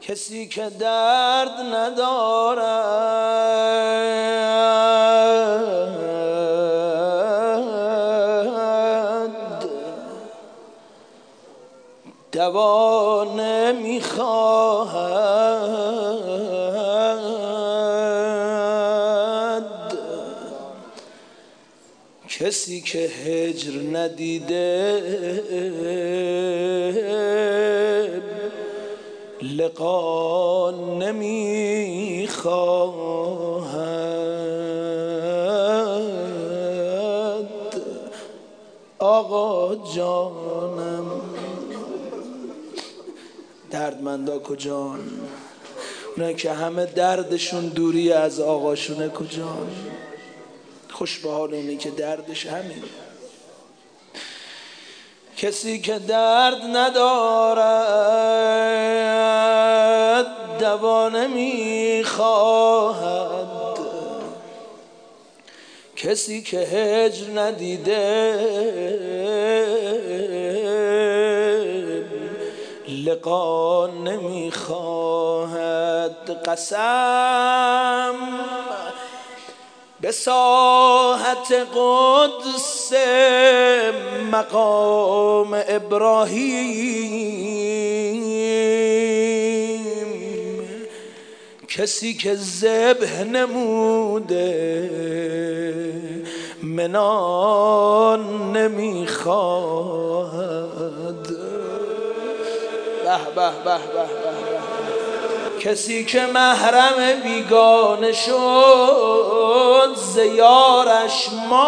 کسی که درد ندارد دوا نمیخواهد، کسی که هجر ندیده لقا نمیخواهد. آقا جانم، دردمندا کجان؟ اونه که همه دردشون دوری از آقاشونه کجان؟ خوش به حال اونی که دردش همین. کسی که درد ندارد دوا نمیخواهد، کسی که هجر ندیده لقا نمیخواهد. قسم به ساحت قدس مقام ابراهیم، کسی که ذبح نموده منان نمیخواهد. به به به به به. کسی که محرم بیگانه شد ز یارش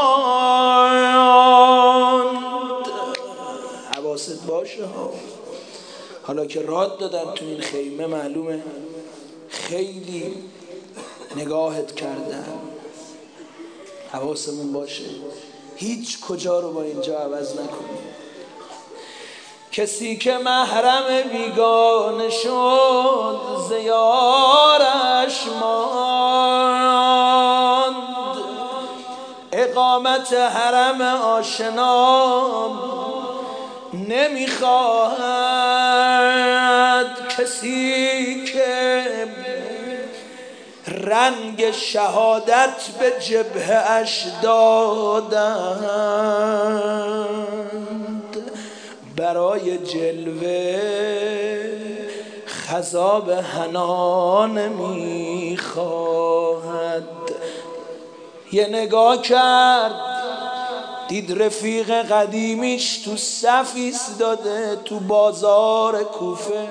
ماند. حواست باشه ها، حالا که راد دادن تو این خیمه معلومه خیلی نگاهت کردن. حواسمون باشه هیچ کجا رو با اینجا عوض نکنیم. کسی که محرم بیگانه شد ز یارش ماند، اقامت حرم آشنام نمیخواهد. کسی که رنگ شهادت به جبهه اش دادند، برای جلوه خضاب حنا نمیخواهد. یه نگاه کرد دید رفیق قدیمیش تو صف ایستاده تو بازار کوفه،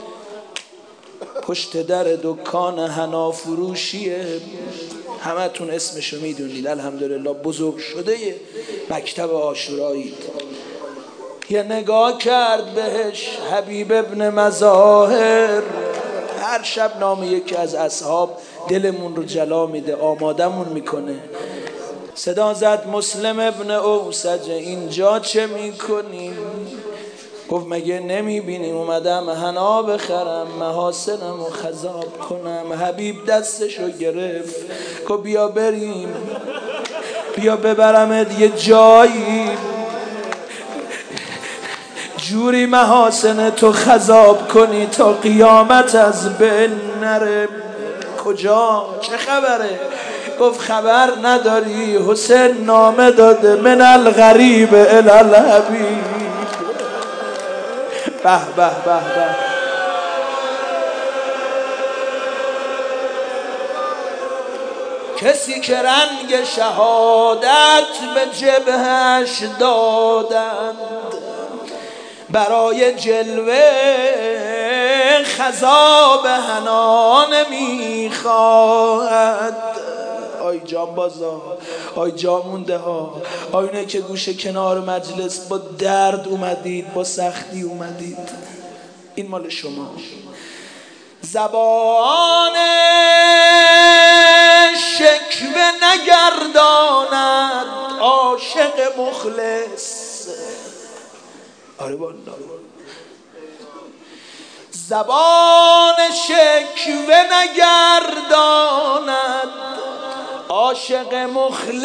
پشت در دکان حنا فروشیه. همتون اسمشو میدونید، الحمدلله بزرگ شده مکتب عاشورایی. یه نگاه کرد بهش حبیب ابن مظاهر، هر شب نام یکی از اصحاب دلمون رو جلا میده، آمادمون میکنه. صدا زد مسلم ابن اوسج اینجا چه میکنیم؟ گفت مگه نمیبینیم اومدم حنا بخرم محاسنم و خضاب کنم. حبیب دستشو گرفت گفت بیا بریم، بیا ببرمت یه جایی جوری محاسن تو خضاب کنی تا قیامت از بین نره. کجا؟ چه خبره؟ گفت خبر نداری حسین نامه داده من الغریب الی الحبیب. به به به به. کسی که رنگ شهادت به جبهش دادند، برای جلوه خضاب حنا نمیخواهد. آی جانبازا، آی جامونده ها، آینه که گوشه کنار مجلس با درد اومدید، با سختی اومدید، این مال شما. زبان شکوه نگرداند عاشق مخلص. آره والله زبان شکوه نگرداند عاشق مخلص،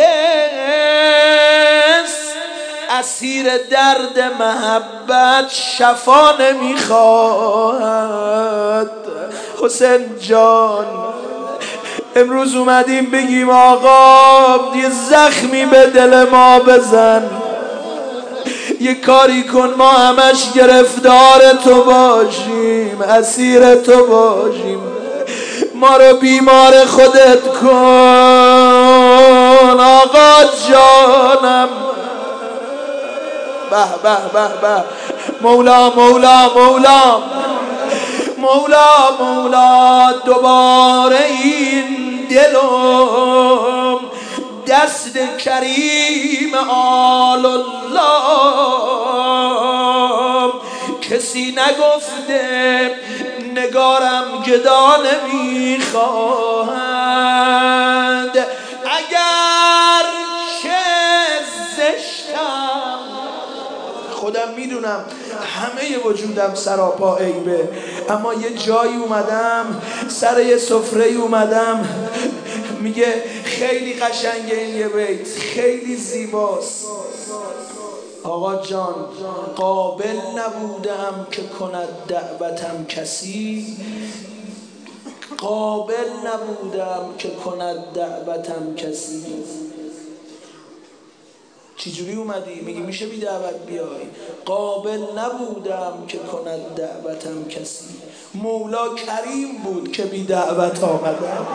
اسیر درد محبت شفا نمیخواهد. حسین جان امروز اومدیم بگیم آقا یه زخمی به دل ما بزن، یه کاری کن ما همش گرفتار تو باشیم، اسیر تو باشیم، ما رو بیمار خودت کن آقا جانم. به به به به مولا مولا مولا مولا مولا دوباره این دلم دست کریم آل الله، کسی نگفته نگارم گدا نمیخواهد، اگر چه زشتم خودم میدونم همه وجودم سراپا عیبه، اما یه جایی اومدم سر یه سفره اومدم میگه خیلی قشنگه این یه بیت، خیلی زیباست. آقا جان قابل نبودم که کند دعوتم کسی، قابل نبودم که کند دعوتم کسی. چجوری اومدی؟ میگی میشه بی دعوت بیای؟ قابل نبودم که کند دعوتم کسی، مولا کریم بود که بی دعوت آمدم،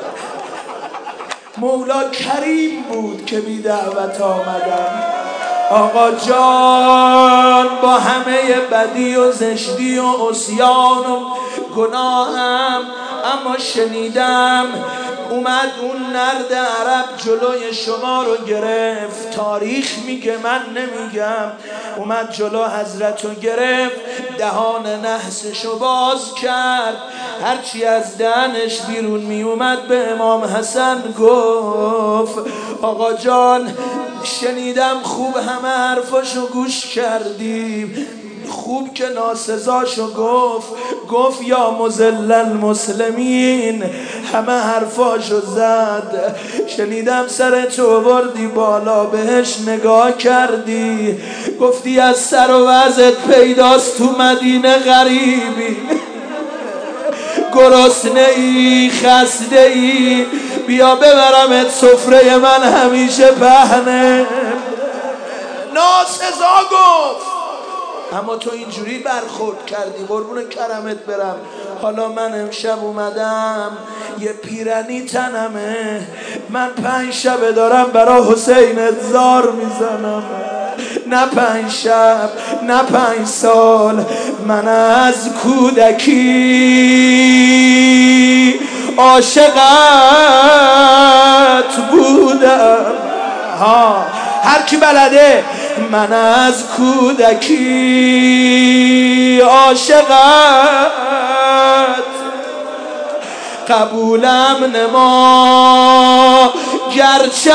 مولا کریم بود که بی دعوت آمدم. آقا جان با همه بدی و زشتی و عصیان و گناهم، اما شنیدم اومد اون نرد عرب جلوی شما رو گرفت، تاریخ میگه من نمیگم، اومد جلو حضرت رو گرفت، دهان نحسشو باز کرد، هرچی از دهنش بیرون می اومد به امام حسن گفت. آقا جان شنیدم خوب همه حرفاشو گوش کردیم، خوب که ناسزاشو گفت یا مذل المسلمین، همه حرفاشو زد. شنیدم سرتو بردی بالا بهش نگاه کردی، گفتی از سر و وضعت پیداست تو مدینه غریبی، گرسنه ای خسته ای، بیا ببرمت سفره من همیشه پهنه. ناسزا گفت اما تو اینجوری برخورد کردی، قربون کرمت برم. حالا من امشب اومدم یه پیرنی تنمه، من 5 شب دارم برا حسین زار میزنم، نه 5 شب نه 5 سال، من از کودکی عاشقت بودم. ها هر کی بلده، من از کودکی عاشقت، قبولم نما گرچه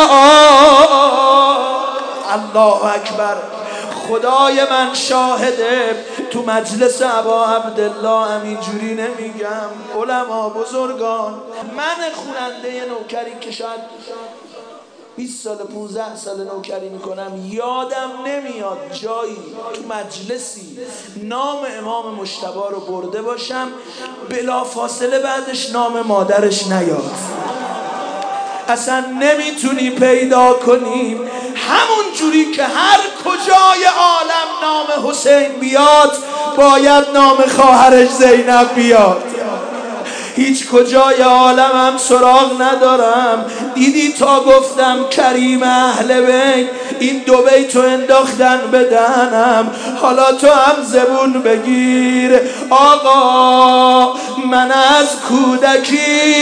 الله اکبر. خدای من شاهده تو مجلس ابا عبدالله همینجوری نمیگم، علما بزرگان، من خواننده نوکری که شاید 20 سال 15 سال نوکری میکنم، یادم نمیاد جایی تو مجلسی نام امام مجتبی رو برده باشم بلا فاصله بعدش نام مادرش نیاد. اصلا نمیتونی پیدا کنیم، همون جوری که هر کجای عالم نام حسین بیاد باید نام خواهرش زینب بیاد. هیچ کجای عالم هم سراغ ندارم. دیدی تا گفتم کریم اهل بیت، این 2 بیتو انداختن به دهنم، حالا تو هم زبون بگیر. آقا من از کودکی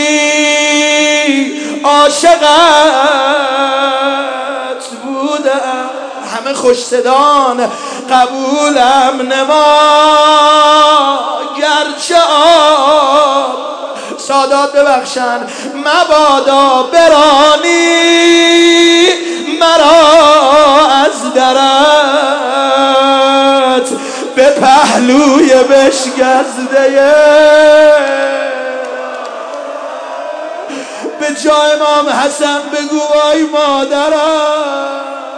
عاشقت بودم، همه خوش صدان، قبولم نما گرچه سادات ببخشن، مبادا برانی مرا از درت به پهلوی بشکسته، به جای امام حسن بگو وای مادرم.